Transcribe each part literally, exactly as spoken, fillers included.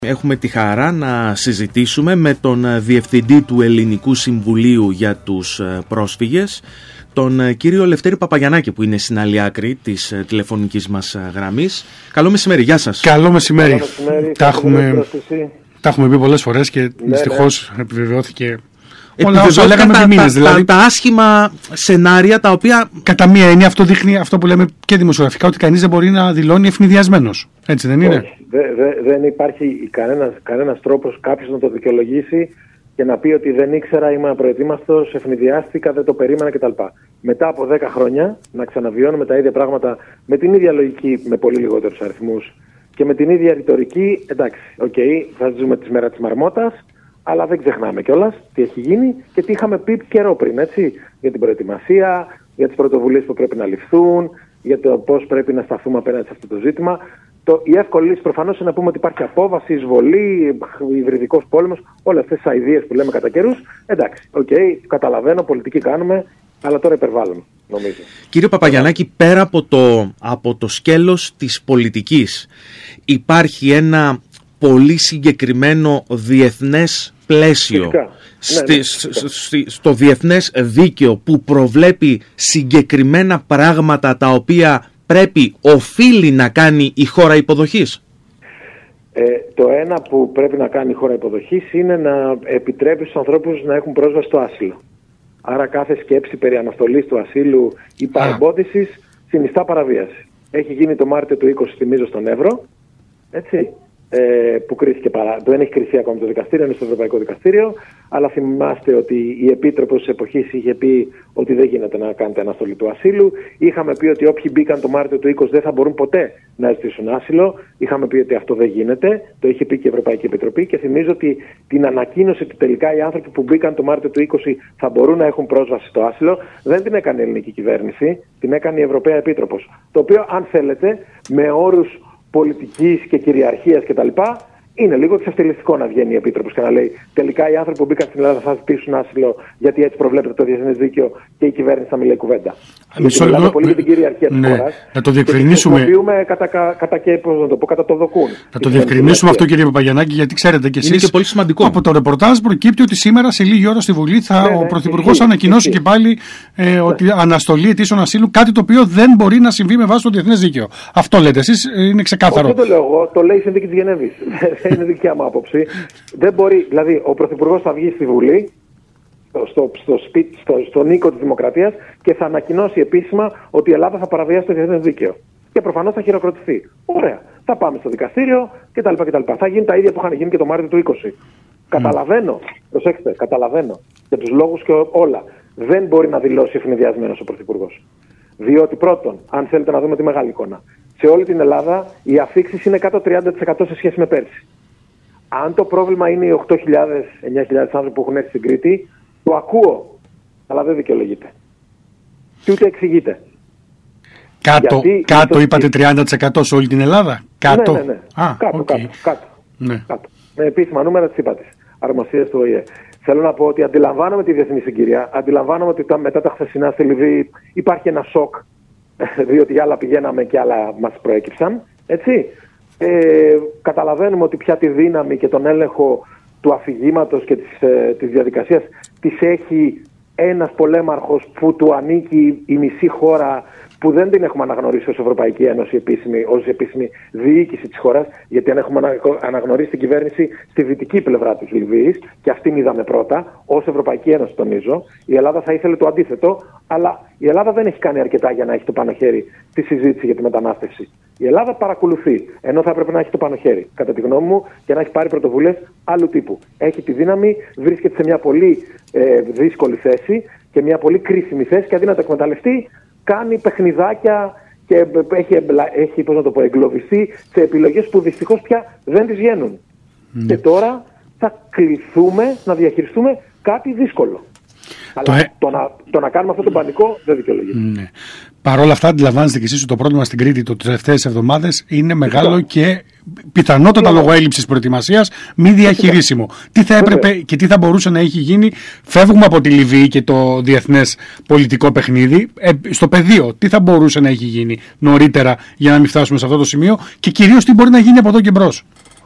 Έχουμε τη χαρά να συζητήσουμε με τον Διευθυντή του Ελληνικού Συμβουλίου για τους Πρόσφυγες, τον κύριο Λευτέρη Παπαγιαννάκη, που είναι στην άλλη άκρη της τηλεφωνικής μας γραμμής. Καλό μεσημέρι, γεια σας. Καλό μεσημέρι. Καλό μεσημέρι. Τα, έχουμε, τα έχουμε πει πολλές φορές και ναι, δυστυχώς ναι. επιβεβαιώθηκε. Όλα όσα λέγαμε επί μήνες, δηλαδή. Τα, τα άσχημα σενάρια τα οποία. Κατά μία έννοια αυτό δείχνει αυτό που λέμε και δημοσιογραφικά, ότι κανείς δεν μπορεί να δηλώνει ευνηδιασμένος. Έτσι δεν είναι? Όχι, δε, δε, δεν υπάρχει κανένας, κανένας τρόπος κάποιος να το δικαιολογήσει και να πει ότι δεν ήξερα, ήμουν απροετοίμαστος, ευνηδιάστηκα, δεν το περίμενα κτλ. Μετά από δέκα χρόνια να ξαναβιώνουμε τα ίδια πράγματα με την ίδια λογική, με πολύ λιγότερους αριθμούς και με την ίδια ρητορική. Εντάξει, οκ, okay, θα ζούμε τη μέρα της μαρμότας. Αλλά δεν ξεχνάμε κιόλας τι έχει γίνει και τι είχαμε πει καιρό πριν, έτσι. Για την προετοιμασία, για τις πρωτοβουλίες που πρέπει να ληφθούν, για το πώς πρέπει να σταθούμε απέναντι σε αυτό το ζήτημα. Το, η εύκολη λύση προφανώς είναι να πούμε ότι υπάρχει απόβαση, εισβολή, υβριδικός πόλεμος, όλες αυτές τις αηδίες που λέμε κατά καιρούς. Εντάξει, οκ, okay, καταλαβαίνω, πολιτική κάνουμε, αλλά τώρα υπερβάλλουμε, νομίζω. Κύριε Παπαγιαννάκη, πέρα από το, από το σκέλος της πολιτικής, υπάρχει ένα πολύ συγκεκριμένο διεθνές πλαίσιο στη, ναι, ναι, στη, στο διεθνές δίκαιο που προβλέπει συγκεκριμένα πράγματα τα οποία πρέπει, οφείλει να κάνει η χώρα υποδοχής. Ε, το ένα που πρέπει να κάνει η χώρα υποδοχής είναι να επιτρέπει στους ανθρώπους να έχουν πρόσβαση στο άσυλο. Άρα κάθε σκέψη περί αναστολής του ασύλου ή παρεμπόδισης συνιστά παραβίαση. Έχει γίνει το Μάρτιο του είκοσι, θυμίζω, στον Εύρο, έτσι. Που κρίθηκε παρά... δεν έχει κριθεί ακόμα το δικαστήριο, είναι στο Ευρωπαϊκό Δικαστήριο, αλλά θυμάστε ότι η Επίτροπος της εποχής είχε πει ότι δεν γίνεται να κάνετε αναστολή του ασύλου. Είχαμε πει ότι όποιοι μπήκαν το Μάρτιο του είκοσι δεν θα μπορούν ποτέ να ζητήσουν άσυλο. Είχαμε πει ότι αυτό δεν γίνεται. Το είχε πει και η Ευρωπαϊκή Επιτροπή και θυμίζω ότι την ανακοίνωση ότι τελικά οι άνθρωποι που μπήκαν το Μάρτιο του είκοσι θα μπορούν να έχουν πρόσβαση στο άσυλο δεν την έκανε η ελληνική κυβέρνηση, την έκανε η Ευρωπαία Επίτροπος. Το οποίο, αν θέλετε, με όρους πολιτικής και κυριαρχίας κτλ. Είναι λίγο εξευτελιστικό να βγαίνει η Επίτροπος και να λέει τελικά οι άνθρωποι που μπήκαν στην Ελλάδα θα ζητήσουν άσυλο γιατί έτσι προβλέπεται το διεθνές δίκαιο και η κυβέρνηση θα μιλάει κουβέντα. Μιλάμε πολύ για την κυριαρχία της ναι, χώρας. Να το διευκρινίσουμε. Και χρησιμοποιούμε κατά, κατά, και, πώς να το πω, κατά το δοκούν. Να το διευκρινίσουμε αυτό, κύριε Παπαγιαννάκη, γιατί ξέρετε κι εσείς. Είναι και πολύ σημαντικό. Από το ρεπορτάζ προκύπτει ότι σήμερα σε λίγη ώρα στη Βουλή θα, ναι, ο ναι, Πρωθυπουργός θα ανακοινώσει και πάλι ε, ναι. ότι αναστολή αιτήσεων ασύλου, κάτι το οποίο δεν μπορεί να συμβεί με βάση το διεθνές δίκαιο. Αυτό λέτε εσείς, είναι ξεκάθαρο. Όχι, δεν το λέω εγώ, το λέει η Συνθήκη της Γενέβης. Δεν είναι δικιά μου άποψη. Δεν μπορεί, δηλαδή, ο Πρωθυπουργός θα βγει στη Βουλή, στο, στο, σπίτι, στο, στον οίκο της Δημοκρατίας και θα ανακοινώσει επίσημα ότι η Ελλάδα θα παραβιάσει το διεθνές δίκαιο. Και προφανώς θα χειροκροτηθεί. Ωραία. Θα πάμε στο δικαστήριο κτλ. κτλ. Θα γίνει τα ίδια που είχαν γίνει και το Μάρτιο του είκοσι. Mm. Καταλαβαίνω, προσέξτε, καταλαβαίνω για τους λόγους και όλα. Δεν μπορεί να δηλώσει ευνηδιασμένος ο Πρωθυπουργός. Διότι πρώτον, αν θέλετε να δούμε τη μεγάλη εικόνα, σε όλη την Ελλάδα οι αφίξεις είναι κάτω τριάντα τοις εκατό σε σχέση με πέρσι. Αν το πρόβλημα είναι οι οκτώ χιλιάδες με εννιά χιλιάδες άνθρωποι που έχουν έρθει στην Κρήτη, το ακούω, αλλά δεν δικαιολογείται. Και ούτε εξηγείται. Κάτω, κάτω το... είπατε τριάντα τοις εκατό σε όλη την Ελλάδα. Κάτω. Ναι, ναι, ναι. Α, κάτω, okay. κάτω, κάτω, ναι. κάτω. Με επίσημα νούμερα της ΥΠΑΤΗΣ, αρμοστίας του Ο Η Ε. Θέλω να πω ότι αντιλαμβάνομαι τη διεθνή συγκυρία, αντιλαμβάνομαι ότι τα, μετά τα χθεσινά στη Λιβύη υπάρχει ένα σοκ, διότι άλλα πηγαίναμε και άλλα μας προέκυψαν, έτσι. Ε, καταλαβαίνουμε ότι πια τη δύναμη και τον έλεγχο του αφηγήματος και της, ε, της διαδικασίας της έχει ένας πολέμαρχος που του ανήκει η μισή χώρα, που δεν την έχουμε αναγνωρίσει ως Ευρωπαϊκή Ένωση επίσημη, ως επίσημη διοίκηση της χώρας, γιατί αν έχουμε αναγνωρίσει την κυβέρνηση στη δυτική πλευρά της Λιβύης, και αυτήν είδαμε πρώτα, ως Ευρωπαϊκή Ένωση τονίζω, η Ελλάδα θα ήθελε το αντίθετο, αλλά η Ελλάδα δεν έχει κάνει αρκετά για να έχει το πάνω χέρι στη συζήτηση για τη μετανάστευση. Η Ελλάδα παρακολουθεί, ενώ θα έπρεπε να έχει το πάνω χέρι, κατά τη γνώμη μου, και να έχει πάρει πρωτοβουλίες άλλου τύπου. Έχει τη δύναμη, βρίσκεται σε μια πολύ ε, δύσκολη θέση και μια πολύ κρίσιμη θέση, και αντί να το εκμεταλλευτεί, κάνει παιχνιδάκια και έχει, έχει πώς να το πω, εγκλωβιστεί σε επιλογές που δυστυχώς πια δεν τις βγαίνουν. Mm. Και τώρα θα κληθούμε να διαχειριστούμε κάτι δύσκολο. Το, Αλλά ε... το, να, το να κάνουμε αυτό το πανικό δεν δικαιολογείται. Ναι. Παρ' όλα αυτά, αντιλαμβάνεστε και εσείς ότι το πρόβλημα στην Κρήτη τις τελευταίες εβδομάδες είναι μεγάλο Φυσικά. και πιθανότατα Φυσικά. λόγω έλλειψης προετοιμασίας μη διαχειρίσιμο. Φυσικά. Τι θα έπρεπε Φυσικά. και τι θα μπορούσε να έχει γίνει? Φεύγουμε από τη Λιβύη και το διεθνές πολιτικό παιχνίδι. Ε, στο πεδίο, τι θα μπορούσε να έχει γίνει νωρίτερα για να μην φτάσουμε σε αυτό το σημείο, και κυρίως τι μπορεί να γίνει από εδώ και μπρος?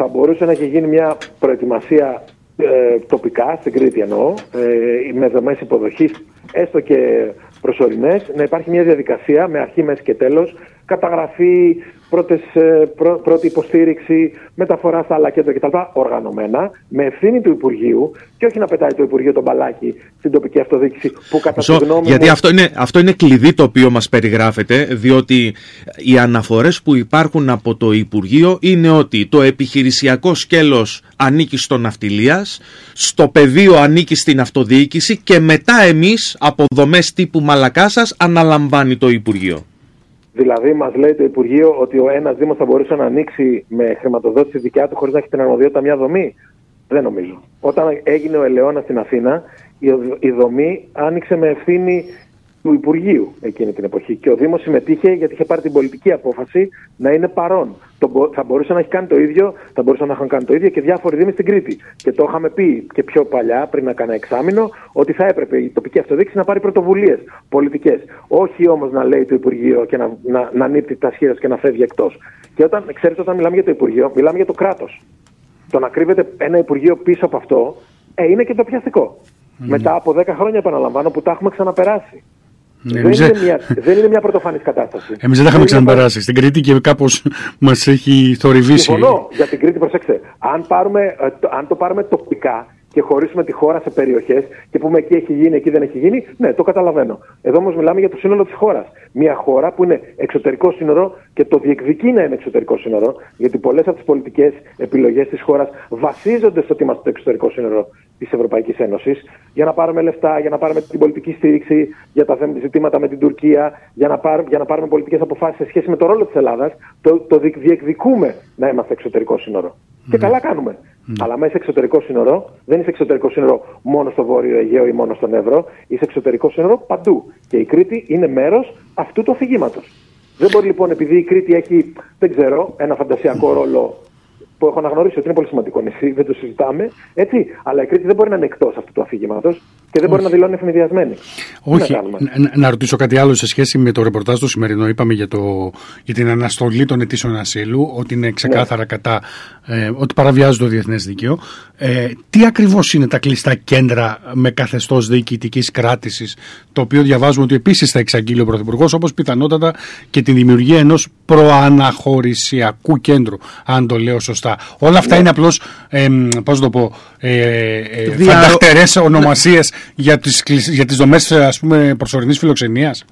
θα μπορούσε να έχει γίνει μια προετοιμασία ε, τοπικά, στην Κρήτη εννοώ, ε, με δομές υποδοχής, έστω και προσωρινές, να υπάρχει μια διαδικασία με αρχή, μέση και τέλος, καταγραφή, πρώτες, πρω, πρώτη υποστήριξη, μεταφορά στα άλλα κέντρα κτλ. Οργανωμένα, με ευθύνη του Υπουργείου και όχι να πετάει το Υπουργείο τον μπαλάκι στην τοπική αυτοδιοίκηση που κατά τη γνώμη Γιατί μου... αυτό είναι, αυτό είναι κλειδί το οποίο μας περιγράφεται, διότι οι αναφορές που υπάρχουν από το Υπουργείο είναι ότι το επιχειρησιακό σκέλος ανήκει στο ναυτιλίας, στο πεδίο ανήκει στην αυτοδιοίκηση και μετά εμείς από δομές τύπου Μαλακάσας αναλαμβάνει το Υπουργείο. Δηλαδή, μας λέει το Υπουργείο ότι ο ένας Δήμος θα μπορούσε να ανοίξει με χρηματοδότηση δικιά του χωρίς να έχει την αρμοδιότητα μια δομή. Δεν νομίζω. Όταν έγινε ο Ελαιώνας στην Αθήνα, η δομή άνοιξε με ευθύνη του Υπουργείου εκείνη την εποχή. Και ο Δήμος συμμετείχε γιατί είχε πάρει την πολιτική απόφαση να είναι παρόν. Το, θα μπορούσε να έχει κάνει το ίδιο, θα μπορούσαν να είχαν κάνει το ίδιο και διάφοροι Δήμοι στην Κρήτη. Και το είχαμε πει και πιο παλιά, πριν να κάνει εξάμηνο, ότι θα έπρεπε η τοπική αυτοδιοίκηση να πάρει πρωτοβουλίες πολιτικές. Όχι όμως να λέει το Υπουργείο και να, να, να νύπτει τα σχέδια και να φεύγει εκτός. Και όταν, ξέρετε, όταν μιλάμε για το Υπουργείο, μιλάμε για το κράτος. Το να κρύβεται ένα Υπουργείο πίσω από αυτό ε, είναι και το πιαστικό. Mm. Μετά από δέκα χρόνια, επαναλαμβάνω, που τα έχουμε ξαναπεράσει. Ναι, δεν, είναι μια, δεν είναι μια πρωτοφανής κατάσταση. Εμείς δεν τα είχαμε ξαναπεράσει μια... στην Κρήτη και κάπως μας έχει θορυβήσει. Συμφωνώ για την Κρήτη, προσέξτε. Αν, πάρουμε, αν το πάρουμε τοπικά και χωρίσουμε τη χώρα σε περιοχές και πούμε εκεί έχει γίνει, εκεί δεν έχει γίνει, ναι, το καταλαβαίνω. Εδώ όμως μιλάμε για το σύνολο της χώρας. Μια χώρα που είναι εξωτερικό σύνορο και το διεκδικεί να είναι εξωτερικό σύνορο, γιατί πολλές από τις πολιτικές επιλογές της χώρας βασίζονται στο ότι είμαστε το εξωτερικό σύνορο της Ευρωπαϊκής Ένωσης, για να πάρουμε λεφτά, για να πάρουμε την πολιτική στήριξη, για τα ζητήματα με την Τουρκία, για να, πάρ, για να πάρουμε πολιτικές αποφάσεις σε σχέση με το ρόλο της Ελλάδας, το, το διεκδικούμε να είμαστε εξωτερικό σύνορο. Mm. Και καλά κάνουμε. Mm. Αλλά μέσα εξωτερικό σύνορο, δεν είσαι εξωτερικό σύνορο μόνο στο Βόρειο Αιγαίο ή μόνο στον Εύρο, είσαι εξωτερικό σύνορο παντού. Και η Κρήτη είναι μέρος αυτού του αφηγήματος. Δεν μπορεί λοιπόν, επειδή η Κρήτη έχει, δεν ξέρω, ένα φαντασιακό ρόλο που έχω αναγνωρίσει ότι είναι πολύ σημαντικό νησί, δεν το συζητάμε, έτσι, αλλά η Κρήτη δεν μπορεί να είναι εκτός αυτού του αφηγήματος και δεν μπορεί να δηλώνει ευνηδιασμένη. Όχι. Να, να, να ρωτήσω κάτι άλλο σε σχέση με το ρεπορτάζ το σημερινό. Είπαμε για, το, για την αναστολή των αιτήσεων ασύλου, ότι είναι ξεκάθαρα ναι. κατά, ε, ότι παραβιάζει το διεθνές δίκαιο. Ε, τι ακριβώς είναι τα κλειστά κέντρα με καθεστώς διοικητικής κράτησης, το οποίο διαβάζουμε ότι επίσης θα εξαγγείλει ο Πρωθυπουργός, όπως πιθανότατα και την δημιουργία ενός προαναχωρησιακού κέντρου, αν το λέω σωστά. Όλα αυτά ναι. είναι απλώς, ε, πώς το πω, ε, ε, Δια... φανταχτερές ονομασίες για τις, για τις δομές, ας πούμε, προσωρινής φιλοξενίας.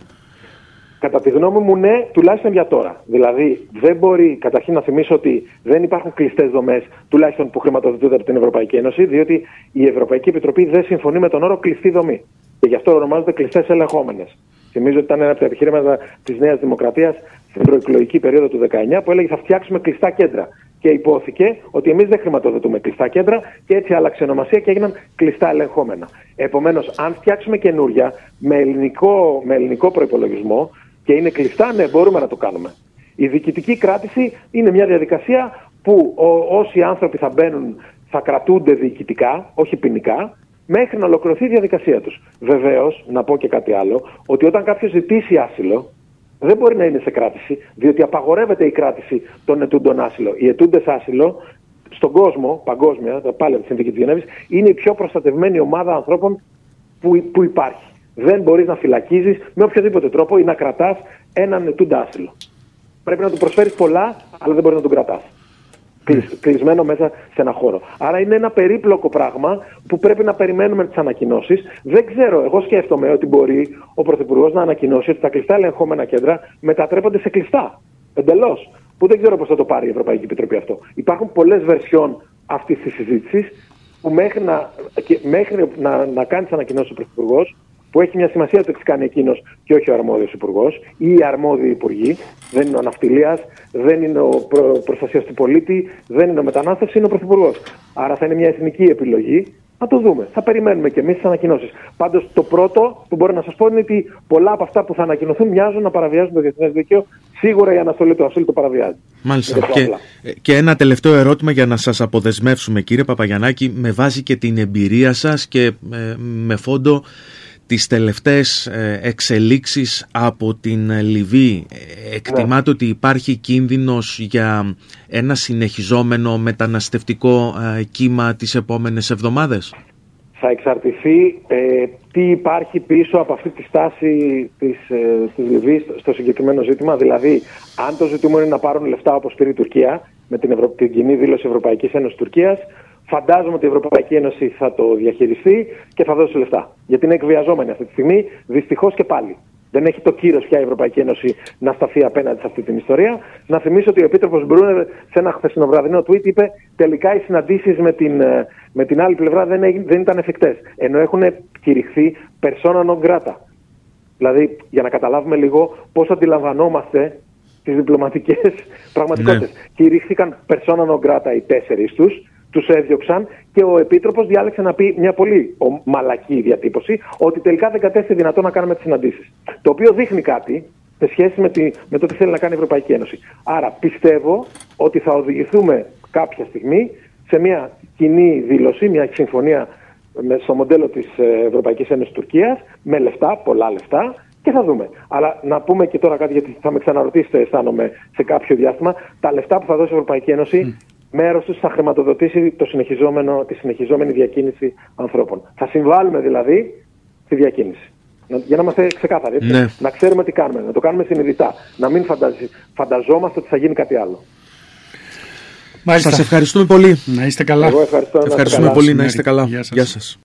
Κατά τη γνώμη μου, ναι, τουλάχιστον για τώρα. Δηλαδή, δεν μπορεί, καταρχήν να θυμίσω ότι δεν υπάρχουν κλειστές δομές, τουλάχιστον που χρηματοδοτούνται από την Ευρωπαϊκή Ένωση, διότι η Ευρωπαϊκή Επιτροπή δεν συμφωνεί με τον όρο κλειστή δομή. Και γι' αυτό ονομάζονται κλειστές ελεγχόμενες. Θυμίζω ότι ήταν ένα από τα επιχειρήματα της Νέας Δημοκρατίας στην προεκλογική περίοδο του δεκαεννιά που έλεγε θα φτιάξουμε κλειστά κέντρα. Και υπόθηκε ότι εμείς δεν χρηματοδοτούμε κλειστά κέντρα και έτσι άλλαξε ονομασία και έγιναν κλειστά ελεγχόμενα. Επομένως, αν φτιάξουμε καινούρια με ελληνικό, με ελληνικό προϋπολογισμό και είναι κλειστά, ναι, μπορούμε να το κάνουμε. Η διοικητική κράτηση είναι μια διαδικασία που ο, όσοι άνθρωποι θα μπαίνουν θα κρατούνται διοικητικά, όχι ποινικά, μέχρι να ολοκληρωθεί η διαδικασία τους. Βεβαίως, να πω και κάτι άλλο, ότι όταν κάποιος ζητήσει άσυλο, δεν μπορεί να είναι σε κράτηση, διότι απαγορεύεται η κράτηση των ετούντων άσυλο. Οι ετούντες άσυλο στον κόσμο, παγκόσμια, πάλι από τη Συνθήκη της Γενέβης, είναι η πιο προστατευμένη ομάδα ανθρώπων που, που υπάρχει. Δεν μπορείς να φυλακίζεις με οποιοδήποτε τρόπο ή να κρατάς έναν ετούντα άσυλο. Πρέπει να του προσφέρεις πολλά, αλλά δεν μπορείς να τον κρατάς. Κλεισμένο μέσα σε ένα χώρο. Άρα είναι ένα περίπλοκο πράγμα που πρέπει να περιμένουμε τις ανακοινώσεις. Δεν ξέρω, εγώ σκέφτομαι ότι μπορεί ο Πρωθυπουργός να ανακοινώσει ότι τα κλειστά ελεγχόμενα κέντρα μετατρέπονται σε κλειστά. Εντελώς. Που δεν ξέρω πώς θα το πάρει η Ευρωπαϊκή Επιτροπή αυτό. Υπάρχουν πολλές βερσιόν αυτής της συζήτησης που μέχρι να, μέχρι να, να κάνει τις ανακοινώσεις ο Πρωθυπουργός, που έχει μια σημασία το τι κάνει εκείνος και όχι ο αρμόδιος υπουργός ή οι αρμόδιοι υπουργοί. Δεν είναι ο ναυτιλίας, δεν είναι ο προ... προστασίας του πολίτη, δεν είναι ο μετανάστευση, είναι ο Πρωθυπουργός. Άρα θα είναι μια εθνική επιλογή. Να το δούμε. Θα περιμένουμε και εμείς τις ανακοινώσεις. Πάντως το πρώτο που μπορώ να σας πω είναι ότι πολλά από αυτά που θα ανακοινωθούν μοιάζουν να παραβιάζουν το διεθνές δίκαιο. Σίγουρα η αναστολή του ασύλου το παραβιάζει. Μάλιστα. Και, και ένα τελευταίο ερώτημα για να σας αποδεσμεύσουμε, κύριε Παπαγιαννάκη, με βάση και την εμπειρία σας και με, με φόντο τις τελευταίες εξελίξεις από την Λιβύη, εκτιμάτε ναι. ότι υπάρχει κίνδυνος για ένα συνεχιζόμενο μεταναστευτικό κύμα τις επόμενες εβδομάδες? Θα εξαρτηθεί ε, τι υπάρχει πίσω από αυτή τη στάση της, ε, της Λιβύης στο συγκεκριμένο ζήτημα. Δηλαδή, αν το ζητούμενο είναι να πάρουν λεφτά όπως πήρε η Τουρκία, με την, Ευρω... την κοινή δήλωση Ευρωπαϊκής Ένωσης Τουρκίας, φαντάζομαι ότι η Ευρωπαϊκή Ένωση θα το διαχειριστεί και θα δώσει λεφτά. Γιατί είναι εκβιαζόμενη αυτή τη στιγμή, δυστυχώς και πάλι. Δεν έχει το κύρος πια η Ευρωπαϊκή Ένωση να σταθεί απέναντι σε αυτή την ιστορία. Να θυμίσω ότι ο Επίτροπος Μπρούνερ σε ένα χθεσινοβραδινό tweet είπε τελικά οι συναντήσεις με την, με την άλλη πλευρά δεν, έγιν, δεν ήταν εφικτές. Ενώ έχουν κηρυχθεί persona non grata. Δηλαδή, για να καταλάβουμε λίγο πώς αντιλαμβανόμαστε τις διπλωματικές πραγματικότητες. Ναι. Κηρύχθηκαν persona non grata οι τέσσερις τους. Τους έδιωξαν και ο Επίτροπος διάλεξε να πει μια πολύ μαλακή διατύπωση ότι τελικά δεν κατέστη δυνατό να κάνουμε τις συναντήσεις. Το οποίο δείχνει κάτι σε σχέση με, τη, με το τι θέλει να κάνει η Ευρωπαϊκή Ένωση. Άρα πιστεύω ότι θα οδηγηθούμε κάποια στιγμή σε μια κοινή δήλωση, μια συμφωνία στο μοντέλο της Ευρωπαϊκής Ένωσης Τουρκίας με λεφτά, πολλά λεφτά και θα δούμε. Αλλά να πούμε και τώρα κάτι γιατί θα με ξαναρωτήσετε αισθάνομαι σε κάποιο διάστημα. Τα λεφτά που θα δώσει η Ευρωπαϊκή Ένωση mm. μέρος τους θα χρηματοδοτήσει το συνεχιζόμενο, τη συνεχιζόμενη διακίνηση ανθρώπων. Θα συμβάλλουμε δηλαδή στη διακίνηση. Για να είμαστε ξεκάθαροι, έτσι. Ναι. Να ξέρουμε τι κάνουμε, να το κάνουμε συνειδητά. Να μην φανταζ... φανταζόμαστε ότι θα γίνει κάτι άλλο. Μάλιστα. Σας ευχαριστούμε πολύ. Να είστε καλά. Εγώ ευχαριστώ, ευχαριστούμε να είστε καλά. πολύ. Να είστε καλά. Γεια σας. Γεια σας.